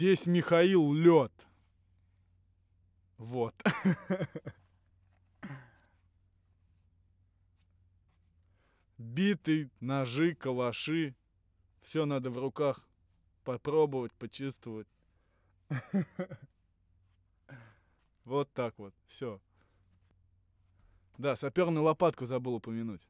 Здесь Михаил Лед. Вот. Биты, ножи, калаши. Все надо в руках попробовать, почувствовать. Вот так вот. Все. Да, саперную лопатку забыл упомянуть.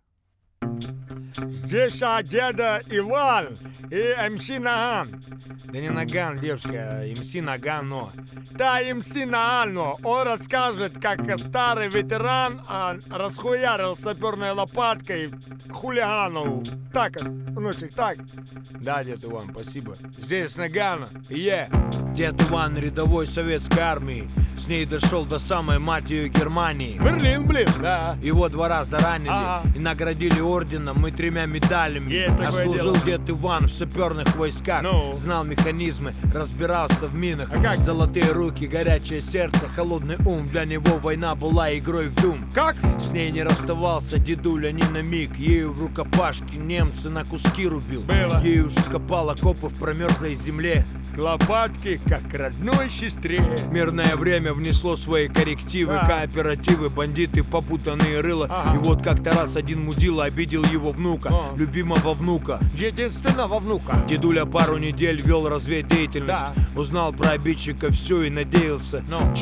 Здесь деда Иван и МС Наган. Да не Наган, девушка, а МС Наган, но. Да, МС Наган, но он расскажет, как старый ветеран расхуярил саперной лопаткой хулиганов. Так, внучек, так. Да, дед Иван, спасибо. Здесь Наган, Дед Иван рядовой советской армии. С ней дошел до самой, мать ее, Германии. Берлин, блин. Да, его 2 раза ранили и наградили орденом и 3 медалями. Есть такое служил дело. дед Иван в саперных войсках. Знал механизмы, разбирался в минах. А как? Золотые руки, горячее сердце, холодный ум. Для него война была игрой в дум. Как? С ней не расставался дедуля ни на миг. Ею в рукопашке немцы на куски рубил. Было. Ею же копал окопы в промерзлой земле. К лопатке, как к родной сестре. Мирное время внесло свои коррективы, кооперативы, бандиты, попутанные рыла. И вот как-то раз один мудила обидел его внука, любимого внука, Единственного внука. Дедуля пару недель вел разведдеятельность. Узнал про обидчика все и надеялся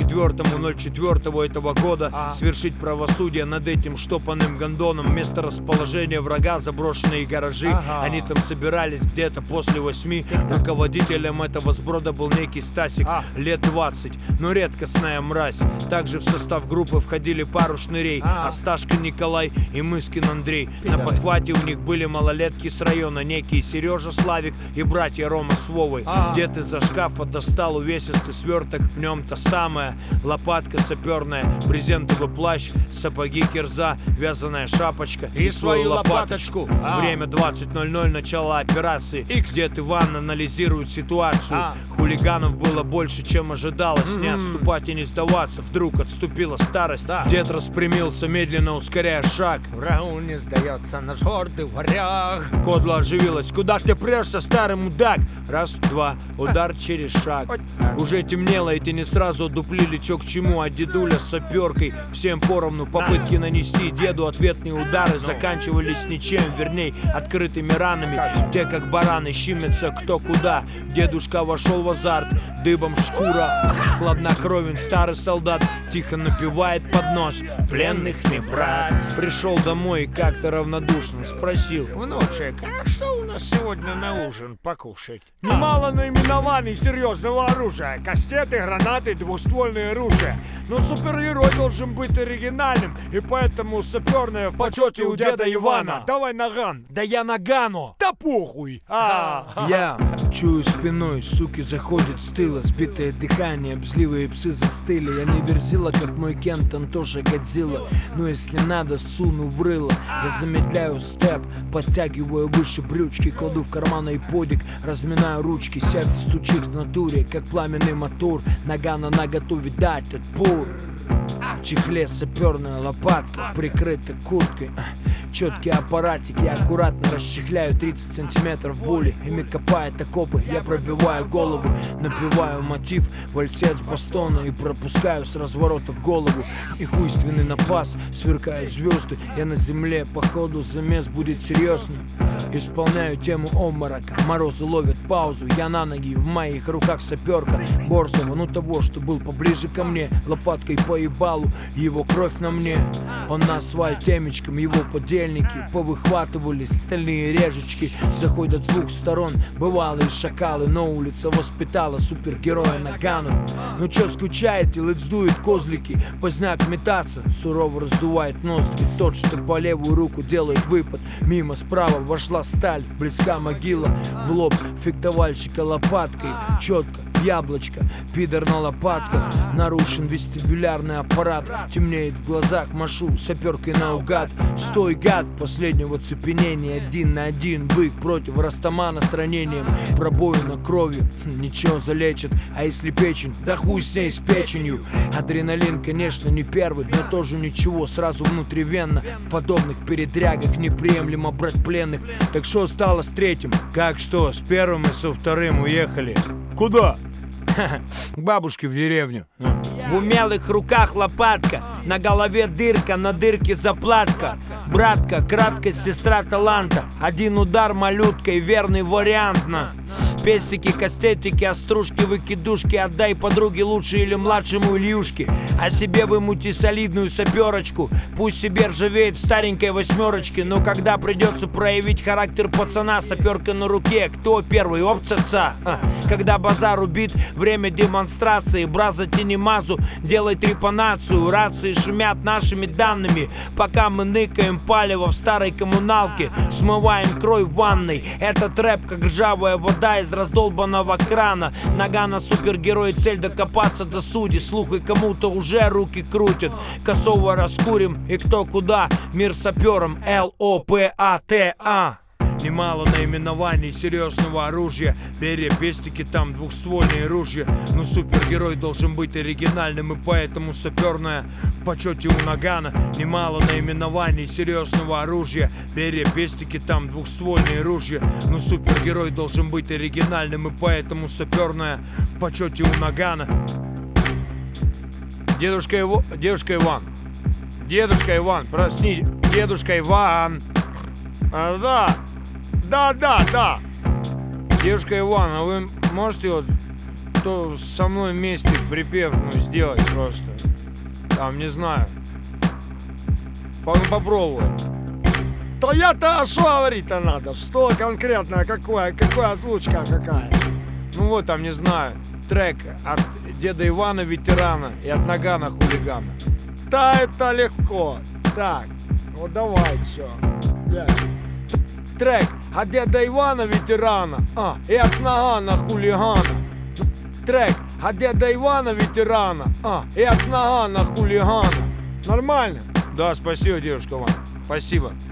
4.04 этого года свершить правосудие над этим штопанным гондоном. Место расположения врага — заброшенные гаражи. Они там собирались где-то после 8. Руководителем этого сброда был некий Стасик, лет 20, но редкостная мразь. Также в состав группы входили пару шнырей: Осташка Николай и Мыскин Андрей. На подхвате у них были малолетки с района, некие Сережа, Славик и братья Рома с Вовой. Дед из-за шкафа достал увесистый сверток, в нем та самая лопатка саперная, брезентовый плащ, сапоги кирза, вязаная шапочка и свою лопаточку. Время 20:00, начало операции. Дед Иван анализирует ситуацию. Хулиганов было больше, чем ожидалось. Не отступать и не сдаваться, вдруг отступила старость. Дед распрямился, медленно ускоряя шаг. Врагу не сдается наш гордый варяг. Кодла оживилась. Куда ты прешься, старый мудак? Раз, два, удар через шаг. Уже темнело, эти не сразу одуплили, чё к чему. А дедуля с саперкой всем поровну. Попытки нанести деду ответные удары заканчивались ничем, верней, открытыми ранами. Те, как бараны, щимятся кто куда. Дедушка вошел в азарт, дыбом шкура. Хладнокровен старый солдат тихо напевает под нос: пленных не брать. Пришел домой и как-то равнодушно спросил: Внучек, а что у нас сегодня на ужин покушать? Немало наименований серьезного оружия. Кастеты, гранаты, двуствольные оружия. Но супергерой должен быть оригинальным, и поэтому саперное в почете у деда Ивана. Давай Наган. Да я Нагану! Да похуй! Я чую спиной, суки заходят с тыла. Сбитое дыхание, обзливые псы застыли. Я не верзила, как мой Кентон, тоже Годзилла. Но если надо, суну в рыло. Я замедляю степ, подтягиваю выше брючки, кладу в карман айподик, разминаю ручки. Сердце стучит в натуре, как пламенный мотор. Нагана наготове дать отпор. В чехле саперная лопатка, прикрыта курткой. Четкий аппаратик, я аккуратно расчехляю 30 сантиметров боли. Ими копает окопы, я пробиваю голову, напеваю мотив, вальсец Бастона и пропускаю с разворота в голову. И хуйственный напас, сверкают звезды. Я на земле, походу замес будет серьезным. Исполняю тему обморока, морозы ловят паузу. Я на ноги, в моих руках саперка Борзова, ну того, что был поближе ко мне. Лопаткой по ебалу, его кровь на мне. Он на асфальт темечком, его подельники повыхватывали стальные режечки. Заходят с 2 сторон бывалые шакалы, но улица воспитала супергероя Нагану. Ну чё скучаете, лыцдует козлики, поздняк метаться, сурово раздувает ноздри. Тот, что по левую руку делает выпад, мимо справа вошла сталь, близка могила. В лоб фехтовальщика лопаткой, четко яблочко, пидор на лопатках. Нарушен вестибулярный аппарат, темнеет в глазах, машу саперкой наугад. Стой, гад, последнего цепенения, 1 на 1 бык против растамана с ранением. Пробоина кровью, ничего залечит. А если печень, да хуй с ней, с печенью. Адреналин, конечно, не первый, но тоже ничего, сразу внутривенно. В подобных передрягах неприемлемо брать пленных. Так что стало с третьим? Как что, с первым и со вторым уехали? Куда? к бабушке в деревню. В умелых руках лопатка, на голове дырка, на дырке заплатка. Братка, краткость, сестра таланта. Один удар малюткой, верный вариант на. Пестики, кастетики, острушки, выкидушки. Отдай подруге лучше или младшему Ильюшке. А себе вымути солидную саперочку. Пусть себе ржавеет в старенькой восьмерочке. Но когда придется проявить характер пацана, саперка на руке, кто первый? Опцаца. Когда базар убит, время демонстрации. Браза тенемазу, делай трепанацию. Рации шумят нашими данными, пока мы ныкаем палево в старой коммуналке. Смываем крой в ванной. Этот рэп как ржавая вода из раздолбанного крана. Нагана супергерой, цель докопаться до сути. Слух и кому-то уже руки крутят. Косово раскурим и кто куда. Мир сапером, Лопата. Немало наименований серьезного оружия. Перья, пестики, там двухствольные ружья. Но супергерой должен быть оригинальным, и поэтому саперная в почете у Нагана. Немало наименований серьезного оружия. Перья, пестики, там двухствольные ружья. Но супергерой должен быть оригинальным, и поэтому саперная в почете у Нагана. Дедушка Иван, проснись, дедушка Иван. Да. Дедушка Иван, а вы можете вот то со мной вместе припев сделать просто? Там, не знаю. Попробуй. Да я-то что говорить-то надо? Что конкретно? Какая озвучка какая? Ну вот там, не знаю, трек от деда Ивана ветерана и от Нагана хулигана. Да, это легко. Так, вот давай, чё. Трек от деда Ивана ветерана и от Нагана хулигана. Трек от деда Ивана ветерана и от Нагана хулигана. Нормально? Да, спасибо, девушка Иван. Спасибо.